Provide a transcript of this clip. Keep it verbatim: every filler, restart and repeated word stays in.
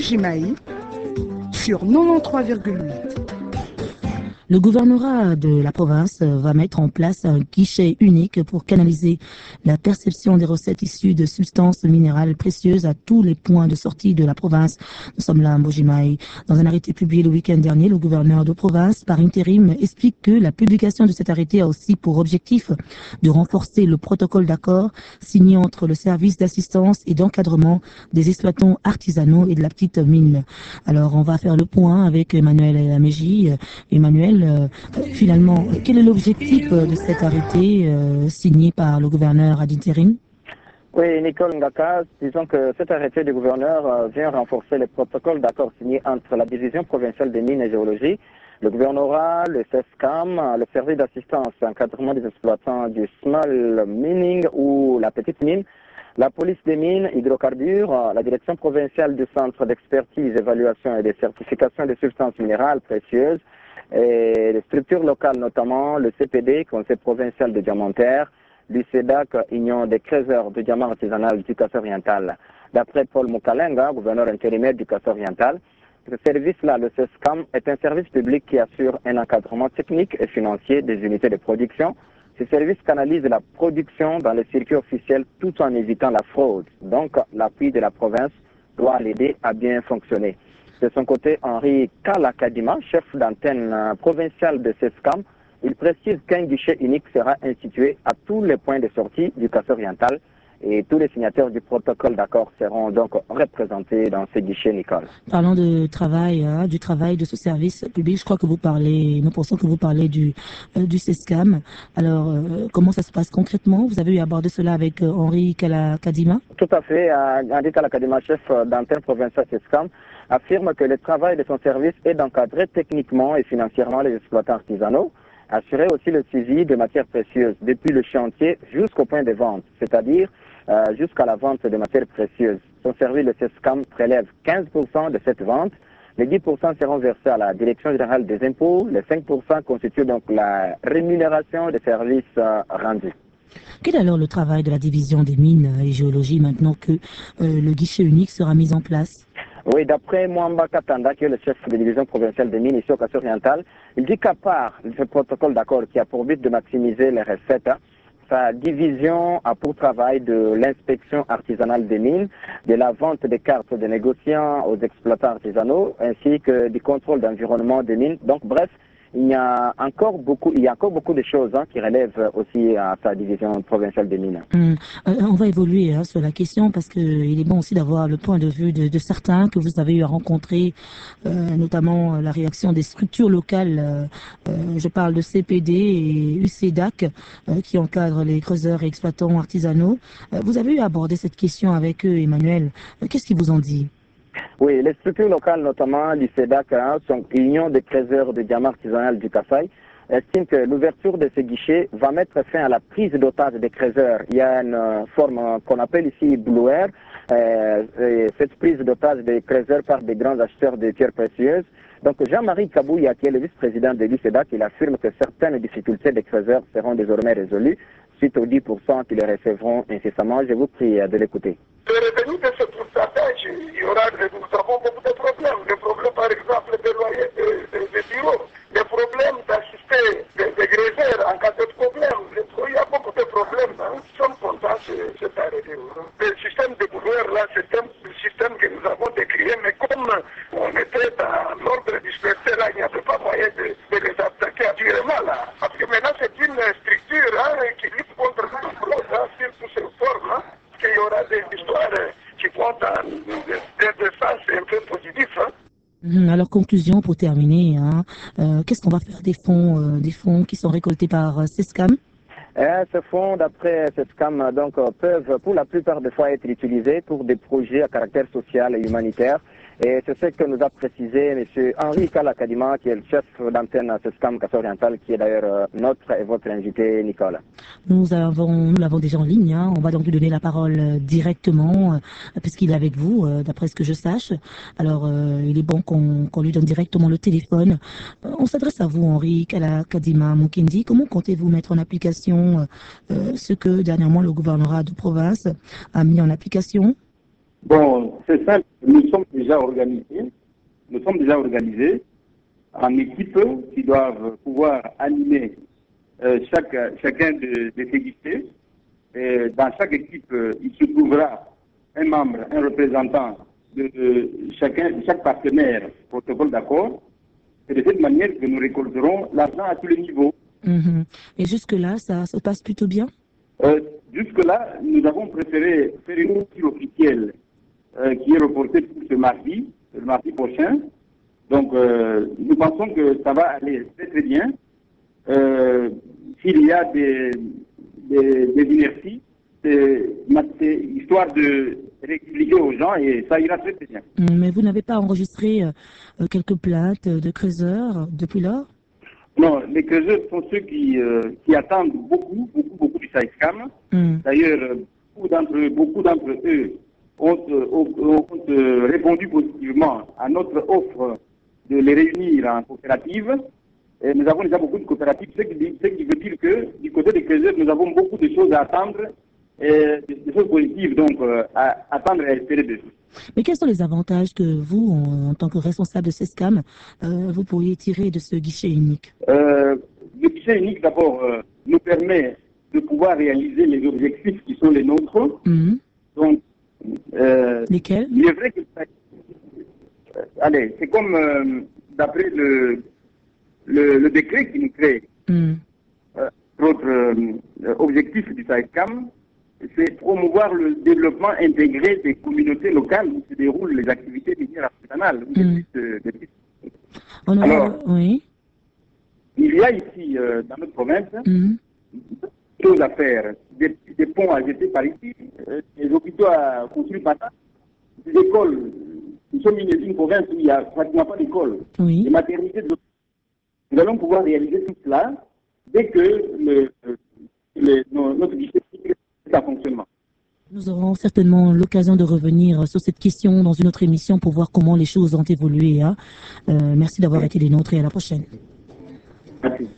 Mbujimaï sur quatre-vingt-treize virgule huit. Le gouvernorat de la province va mettre en place un guichet unique pour canaliser la perception des recettes issues de substances minérales précieuses à tous les points de sortie de la province. Nous sommes là à Mbujimaï. Dans un arrêté publié le week-end dernier, le gouverneur de province, par intérim, explique que la publication de cet arrêté a aussi pour objectif de renforcer le protocole d'accord signé entre le service d'assistance et d'encadrement des exploitants artisanaux et de la petite mine. Alors, on va faire le point avec Emmanuel Améji. Emmanuel, Euh, finalement, quel est l'objectif de cet arrêté euh, signé par le gouverneur ad interim? Oui, Nicole Ngaka, disons que cet arrêté du gouverneur euh, vient renforcer les protocoles d'accord signés entre la division provinciale des mines et géologie, le gouvernorat, le C E S C A M, le service d'assistance et encadrement des exploitants du small mining ou la petite mine, la police des mines, hydrocarbures, la direction provinciale du centre d'expertise, évaluation et de certification des substances minérales précieuses, et les structures locales, notamment le C P D, Conseil provincial de diamantaire, l'U C E D A C, Union des creuseurs de diamants artisanal du Casse-Oriental. D'après Paul Mukalenga, gouverneur intérimaire du Casse-Oriental, ce service-là, le C E S C A M, est un service public qui assure un encadrement technique et financier des unités de production. Ce service canalise la production dans les circuits officiels tout en évitant la fraude. Donc, l'appui de la province doit l'aider à bien fonctionner. De son côté, Henri Kalakadima, chef d'antenne provinciale de C E S C A M, il précise qu'un guichet unique sera institué à tous les points de sortie du Casse-Oriental et tous les signataires du protocole d'accord seront donc représentés dans ce guichet, Nicole. Parlant de travail, hein, du travail de ce service public, je crois que vous parlez, nous pensons que vous parlez du, euh, du C E S C A M. Alors, euh, comment ça se passe concrètement? Vous avez eu abordé cela avec euh, Henri Kalakadima? Tout à fait. Henri Kalakadima, chef d'antenne provinciale C E S C A M, affirme que le travail de son service est d'encadrer techniquement et financièrement les exploitants artisanaux, assurer aussi le suivi de matières précieuses depuis le chantier jusqu'au point de vente, c'est-à-dire euh, jusqu'à la vente de matières précieuses. Son service, le C E S C A M, prélève quinze pour cent de cette vente, les dix pour cent seront versés à la Direction générale des impôts, les cinq pour cent constituent donc la rémunération des services euh, rendus. Quel est alors le travail de la division des mines et géologie maintenant que euh, le guichet unique sera mis en place? Oui, d'après Mwamba Katanda, qui est le chef de division provinciale des mines ici au Casse-Oriental, il dit qu'à part ce protocole d'accord qui a pour but de maximiser les recettes, sa division a pour travail de l'inspection artisanale des mines, de la vente des cartes des négociants aux exploitants artisanaux, ainsi que du contrôle d'environnement des mines. Donc, bref, il y a encore beaucoup, il y a encore beaucoup de choses hein, qui relèvent aussi à sa division provinciale des mines. Hum, euh, on va évoluer hein, sur la question parce que il est bon aussi d'avoir le point de vue de, de certains que vous avez eu à rencontrer, euh, notamment euh, la réaction des structures locales. Euh, euh, je parle de C P D et U C E D A C euh, qui encadrent les creuseurs et exploitants artisanaux. Euh, vous avez eu à aborder cette question avec eux, Emmanuel. Euh, Qu'est-ce qu'ils vous ont dit? Oui, les structures locales, notamment l'U C E D A C, hein, sont Union des creuseurs de diamants artisanal du Kasaï, estiment que l'ouverture de ce guichet va mettre fin à la prise d'otage des creuseurs. Il y a une euh, forme euh, qu'on appelle ici bluer, euh, cette prise d'otage des creuseurs par des grands acheteurs de pierres précieuses. Donc Jean-Marie Kabouya, qui est le vice-président de l'U C E D A C, il affirme que certaines difficultés des creuseurs seront désormais résolues suite aux dix pour cent qui les recevront incessamment. Je vous prie de l'écouter. Le revenu de ce pourcentage, il y aura, nous avons beaucoup de problèmes. Des problèmes, par exemple, de loyer de, de, de bureaux, des problèmes d'assister des de gréseurs en cas de problème. Il y a beaucoup de problèmes. Hein. Nous sommes contents de cet arrêté. Le système de pouvoir, là, c'est un système que nous avons décrié, mais comme on était dans l'ordre dispersé, là, il n'y avait pas moyen de, de les attaquer actuellement, là. Parce que maintenant, c'est une structure hein, qui lutte contre la fraude hein, sur toutes ces formes. Hein. Qu'il y aura des histoires qui vont dans des sens un peu positifs. Hein. Alors, conclusion pour terminer, hein, euh, qu'est-ce qu'on va faire des fonds, euh, des fonds qui sont récoltés par euh, C E S C A M? Euh, ces fonds, d'après C E S C A M, donc, euh, peuvent pour la plupart des fois être utilisés pour des projets à caractère social et humanitaire. Et c'est ce que nous a précisé M. Henri Kalakadima, qui est le chef d'antenne C E S C A M Casse-Oriental, qui est d'ailleurs euh, notre et votre invité, Nicolas. Nous avons, nous l'avons déjà en ligne. Hein. On va donc lui donner la parole euh, directement, euh, puisqu'il est avec vous, euh, d'après ce que je sache. Alors, euh, il est bon qu'on qu'on lui donne directement le téléphone. Euh, on s'adresse à vous, Henri Kalakadima Mukendi. Comment comptez-vous mettre en application euh, ce que dernièrement le gouvernorat de province a mis en application? Bon, c'est simple, nous sommes déjà organisés, nous sommes déjà organisés en équipes qui doivent pouvoir animer euh, chaque, chacun de, de ces guichets. Et dans chaque équipe, euh, il se trouvera un membre, un représentant de, de chacun, chaque partenaire protocole d'accord. C'est de cette manière que nous récolterons l'argent à tous les niveaux. Mmh. Et jusque-là, ça se passe plutôt bien? euh, Jusque-là, nous avons préféré faire une ouverture officielle euh, qui est reportée pour ce mardi, le mardi prochain. Donc, euh, nous pensons que ça va aller très très bien. Euh, S'il y a des, des, des inerties, c'est histoire de réexpliquer aux gens et ça ira très très bien. Mais vous n'avez pas enregistré euh, quelques plaintes de creuseurs depuis lors? Non, les creuseurs sont ceux qui, euh, qui attendent beaucoup, beaucoup, beaucoup du SAESCAM. Mm. D'ailleurs, beaucoup d'entre beaucoup d'entre eux ont, ont, ont, ont répondu positivement à notre offre de les réunir en coopérative. Et nous avons déjà beaucoup de coopératives, ce qui, ce qui veut dire que du côté des creuseurs, nous avons beaucoup de choses à attendre, et des choses positives donc euh, à attendre et à espérer de vous. Mais quels sont les avantages que vous, en, en tant que responsable de SESCAM, euh, vous pourriez tirer de ce guichet unique? euh, Le guichet unique, d'abord, euh, nous permet de pouvoir réaliser les objectifs qui sont les nôtres. Mmh. Donc, euh, lesquels? Il est vrai que euh, allez, c'est comme euh, d'après le, le, le décret qui nous crée. Mmh. Euh, notre euh, objectif du SAESCAM, c'est promouvoir le développement intégré des communautés locales où se déroulent les activités minières artisanales. Mmh. De, de... On a... Alors, oui. Il y a ici, euh, dans notre province, mmh. des choses à faire. Des, des ponts à jeter par ici, euh, des hôpitaux à construire par là, des écoles. Nous sommes une, une province où il n'y a pratiquement pas d'école. Oui. Des maternités. De... Nous allons pouvoir réaliser tout cela dès que le, le, le, notre guichet est en fonctionnement. Nous aurons certainement l'occasion de revenir sur cette question dans une autre émission pour voir comment les choses ont évolué. Hein. Euh, merci d'avoir été des nôtres et à la prochaine. Merci.